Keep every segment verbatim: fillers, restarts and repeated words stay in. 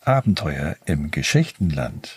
Abenteuer im Geschichtenland.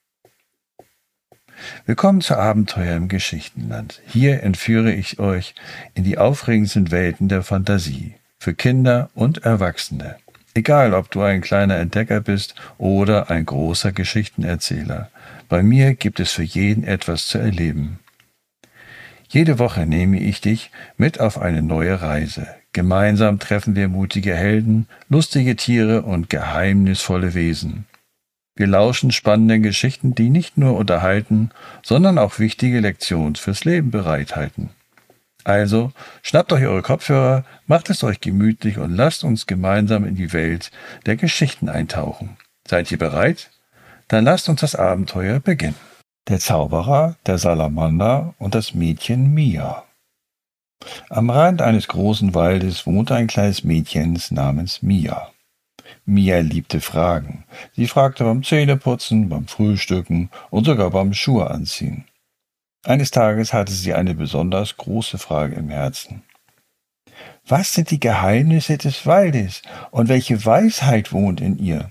Willkommen zu Abenteuer im Geschichtenland. Hier entführe ich euch in die aufregendsten Welten der Fantasie, für Kinder und Erwachsene. Egal, ob du ein kleiner Entdecker bist oder ein großer Geschichtenerzähler. Bei mir gibt es für jeden etwas zu erleben. Jede Woche nehme ich dich mit auf eine neue Reise. Gemeinsam treffen wir mutige Helden, lustige Tiere und geheimnisvolle Wesen. Wir lauschen spannenden Geschichten, die nicht nur unterhalten, sondern auch wichtige Lektionen fürs Leben bereithalten. Also, schnappt euch eure Kopfhörer, macht es euch gemütlich und lasst uns gemeinsam in die Welt der Geschichten eintauchen. Seid ihr bereit? Dann lasst uns das Abenteuer beginnen. Der Zauberer, der Salamander und das Mädchen Mia. Am Rand eines großen Waldes wohnte ein kleines Mädchen namens Mia. Mia liebte Fragen. Sie fragte beim Zähneputzen, beim Frühstücken und sogar beim Schuhe anziehen. Eines Tages hatte sie eine besonders große Frage im Herzen. Was sind die Geheimnisse des Waldes und welche Weisheit wohnt in ihr?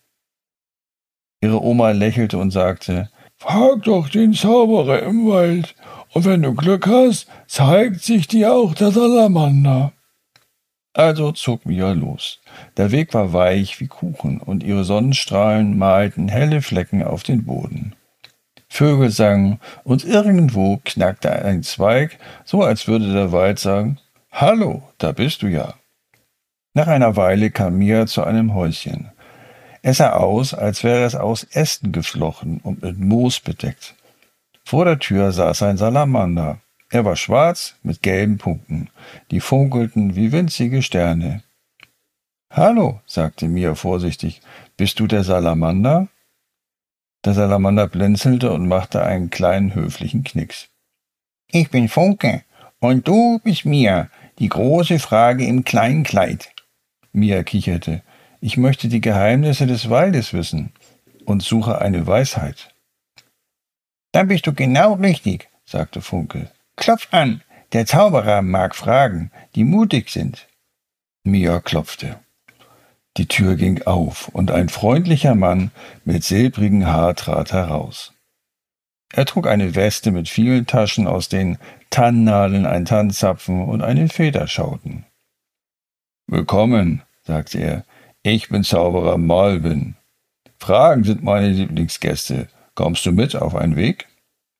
Ihre Oma lächelte und sagte, »Frag doch den Zauberer im Wald, und wenn du Glück hast, zeigt sich dir auch der Salamander.« Also zog Mia los. Der Weg war weich wie Kuchen, und ihre Sonnenstrahlen malten helle Flecken auf den Boden. Vögel sangen, und irgendwo knackte ein Zweig, so als würde der Wald sagen, »Hallo, da bist du ja.« Nach einer Weile kam Mia zu einem Häuschen. Es sah aus, als wäre es aus Ästen geflochten und mit Moos bedeckt. Vor der Tür saß ein Salamander. Er war schwarz mit gelben Punkten, die funkelten wie winzige Sterne. »Hallo«, sagte Mia vorsichtig, »bist du der Salamander?« Der Salamander blinzelte und machte einen kleinen höflichen Knicks. »Ich bin Funke, und du bist Mia, die große Frage im kleinen Kleid.« Mia kicherte. »Ich möchte die Geheimnisse des Waldes wissen und suche eine Weisheit.« »Dann bist du genau richtig«, sagte Funke. »Klopf an, der Zauberer mag Fragen, die mutig sind.« Mia klopfte. Die Tür ging auf, und ein freundlicher Mann mit silbrigem Haar trat heraus. Er trug eine Weste mit vielen Taschen, aus denen Tannennadeln, ein Tannenzapfen und eine Feder schauten. »Willkommen«, sagte er, »ich bin Zauberer Malvin. Fragen sind meine Lieblingsgäste. Kommst du mit auf einen Weg?«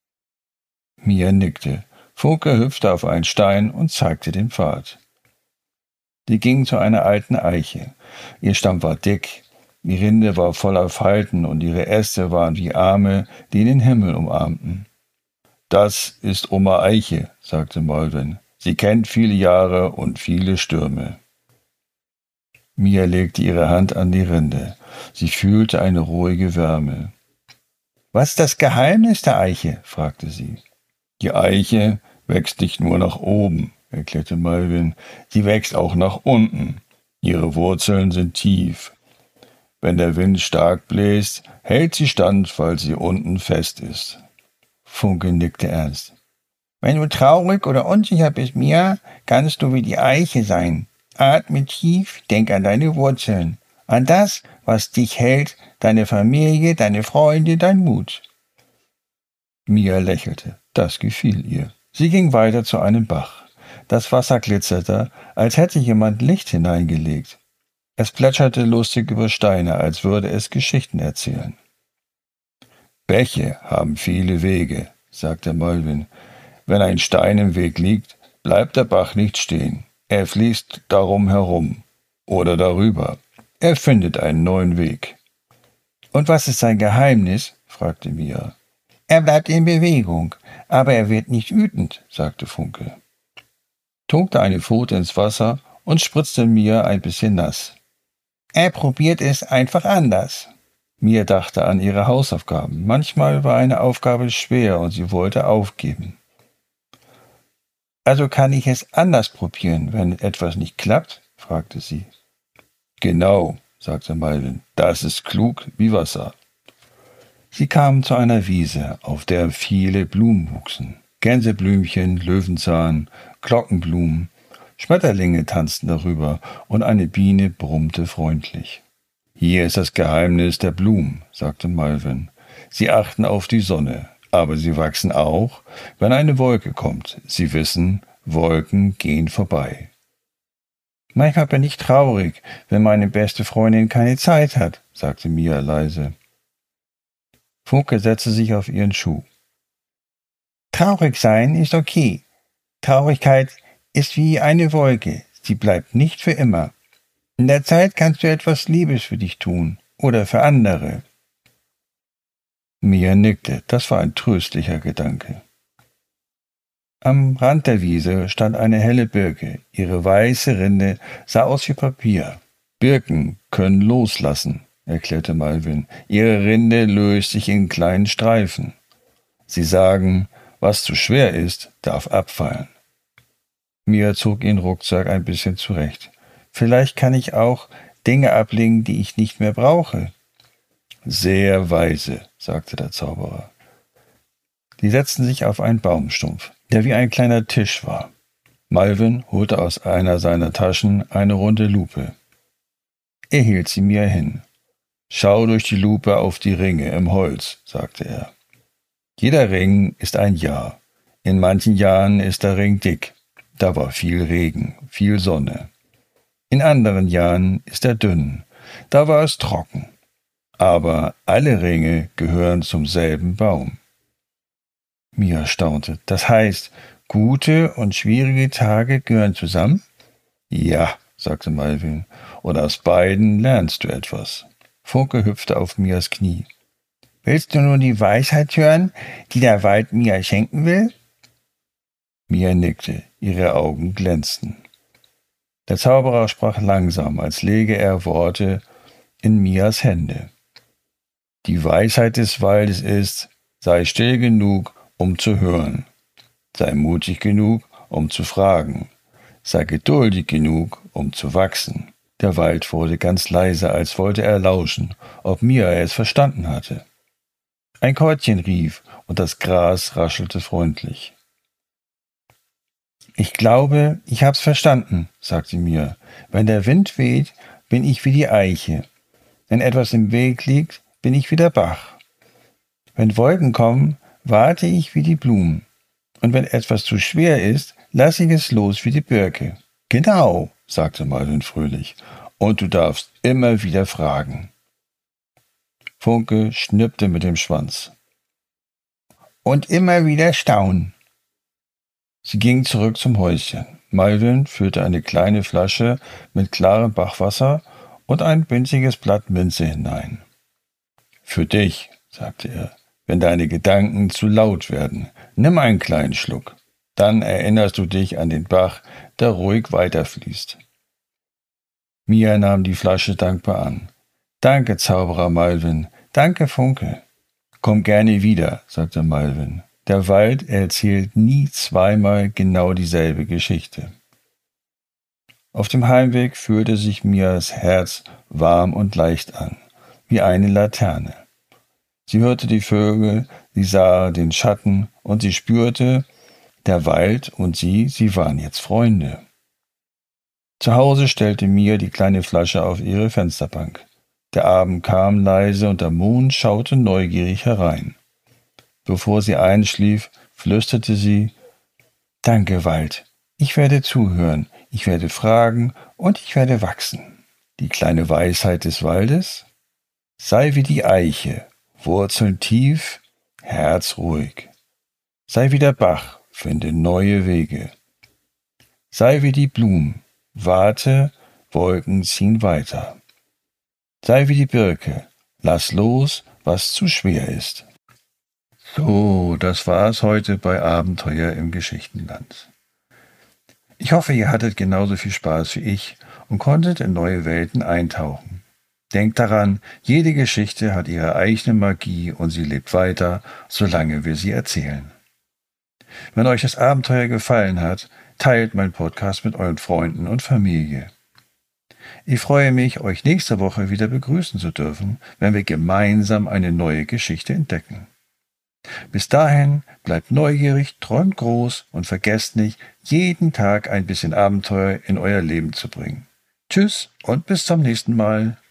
Mia nickte. Funke hüpfte auf einen Stein und zeigte den Pfad. Sie gingen zu einer alten Eiche. Ihr Stamm war dick, die Rinde war voller Falten und ihre Äste waren wie Arme, die den Himmel umarmten. »Das ist Oma Eiche«, sagte Malvin. »Sie kennt viele Jahre und viele Stürme.« Mia legte ihre Hand an die Rinde. Sie fühlte eine ruhige Wärme. »Was ist das Geheimnis der Eiche?« fragte sie. »Die Eiche wächst nicht nur nach oben«, erklärte Malvin, »sie wächst auch nach unten. Ihre Wurzeln sind tief. Wenn der Wind stark bläst, hält sie stand, weil sie unten fest ist.« Funke nickte ernst. »Wenn du traurig oder unsicher bist, Mia, kannst du wie die Eiche sein. Atme tief, denk an deine Wurzeln, an das, was dich hält, deine Familie, deine Freunde, dein Mut.« Mia lächelte. Das gefiel ihr. Sie ging weiter zu einem Bach. Das Wasser glitzerte, als hätte jemand Licht hineingelegt. Es plätscherte lustig über Steine, als würde es Geschichten erzählen. »Bäche haben viele Wege«, sagte Malvin. »Wenn ein Stein im Weg liegt, bleibt der Bach nicht stehen. Er fließt darum herum oder darüber. Er findet einen neuen Weg.« »Und was ist sein Geheimnis?« fragte Mia. »Er bleibt in Bewegung, aber er wird nicht wütend«, sagte Funke. Tunkte eine Pfote ins Wasser und spritzte Mia ein bisschen nass. »Er probiert es einfach anders.« Mia dachte an ihre Hausaufgaben. Manchmal war eine Aufgabe schwer und sie wollte aufgeben. »Also kann ich es anders probieren, wenn etwas nicht klappt?« fragte sie. »Genau«, sagte Malvin, »das ist klug wie Wasser.« Sie kamen zu einer Wiese, auf der viele Blumen wuchsen. Gänseblümchen, Löwenzahn, Glockenblumen, Schmetterlinge tanzten darüber und eine Biene brummte freundlich. Hier ist das Geheimnis der Blumen, sagte Malvin. Sie achten auf die Sonne, aber sie wachsen auch, wenn eine Wolke kommt. Sie wissen, Wolken gehen vorbei. Manchmal bin ich traurig, wenn meine beste Freundin keine Zeit hat, sagte Mia leise. Funke setzte sich auf ihren Schuh. Traurig sein ist okay. Traurigkeit ist wie eine Wolke, sie bleibt nicht für immer. In der Zeit kannst du etwas Liebes für dich tun oder für andere. Mia nickte, das war ein tröstlicher Gedanke. Am Rand der Wiese stand eine helle Birke, ihre weiße Rinde sah aus wie Papier. Birken können loslassen, erklärte Malvin. Ihre Rinde löst sich in kleinen Streifen. Sie sagen, was zu schwer ist, darf abfallen. Mia zog ihren Rucksack ein bisschen zurecht. Vielleicht kann ich auch Dinge ablegen, die ich nicht mehr brauche. Sehr weise, sagte der Zauberer. Die setzten sich auf einen Baumstumpf, der wie ein kleiner Tisch war. Malvin holte aus einer seiner Taschen eine runde Lupe. Er hielt sie mir hin. Schau durch die Lupe auf die Ringe im Holz, sagte er. Jeder Ring ist ein Jahr. In manchen Jahren ist der Ring dick. Da war viel Regen, viel Sonne. In anderen Jahren ist er dünn. Da war es trocken. Aber alle Ringe gehören zum selben Baum. Mia staunte. Das heißt, gute und schwierige Tage gehören zusammen? Ja, sagte Malvin, und aus beiden lernst du etwas. Funke hüpfte auf Mias Knie. Willst du nun die Weisheit hören, die der Wald Mia schenken will? Mia nickte, ihre Augen glänzten. Der Zauberer sprach langsam, als lege er Worte in Mias Hände. Die Weisheit des Waldes ist, sei still genug, um zu hören. Sei mutig genug, um zu fragen. Sei geduldig genug, um zu wachsen. Der Wald wurde ganz leise, als wollte er lauschen, ob Mia es verstanden hatte. Ein Kräutchen rief, und das Gras raschelte freundlich. Ich glaube, ich hab's verstanden, sagte Mia. Wenn der Wind weht, bin ich wie die Eiche. Wenn etwas im Weg liegt, bin ich wie der Bach. Wenn Wolken kommen, warte ich wie die Blumen. Und wenn etwas zu schwer ist, lasse ich es los wie die Birke. Genau, sagte Malvin fröhlich. Und du darfst immer wieder fragen. Funke schnippte mit dem Schwanz. Und immer wieder staunen. Sie ging zurück zum Häuschen. Malvin füllte eine kleine Flasche mit klarem Bachwasser und ein winziges Blatt Minze hinein. Für dich, sagte er, wenn deine Gedanken zu laut werden, nimm einen kleinen Schluck. Dann erinnerst du dich an den Bach, der ruhig weiterfließt. Mia nahm die Flasche dankbar an. Danke, Zauberer Malvin. Danke, Funke. Komm gerne wieder, sagte Malvin. Der Wald erzählt nie zweimal genau dieselbe Geschichte. Auf dem Heimweg fühlte sich Mias Herz warm und leicht an, wie eine Laterne. Sie hörte die Vögel, sie sah den Schatten und sie spürte, der Wald und sie, sie waren jetzt Freunde. Zu Hause stellte Mia die kleine Flasche auf ihre Fensterbank. Der Abend kam leise und der Mond schaute neugierig herein. Bevor sie einschlief, flüsterte sie, »Danke, Wald. Ich werde zuhören, ich werde fragen und ich werde wachsen.« Die kleine Weisheit des Waldes? Sei wie die Eiche, Wurzeln tief, Herz ruhig. Sei wie der Bach, finde neue Wege. Sei wie die Blumen, warte, Wolken ziehen weiter. Sei wie die Birke, lass los, was zu schwer ist. So, das war's heute bei Abenteuer im Geschichtenland. Ich hoffe, ihr hattet genauso viel Spaß wie ich und konntet in neue Welten eintauchen. Denkt daran, jede Geschichte hat ihre eigene Magie und sie lebt weiter, solange wir sie erzählen. Wenn euch das Abenteuer gefallen hat, teilt meinen Podcast mit euren Freunden und Familie. Ich freue mich, euch nächste Woche wieder begrüßen zu dürfen, wenn wir gemeinsam eine neue Geschichte entdecken. Bis dahin bleibt neugierig, träumt groß und vergesst nicht, jeden Tag ein bisschen Abenteuer in euer Leben zu bringen. Tschüss und bis zum nächsten Mal.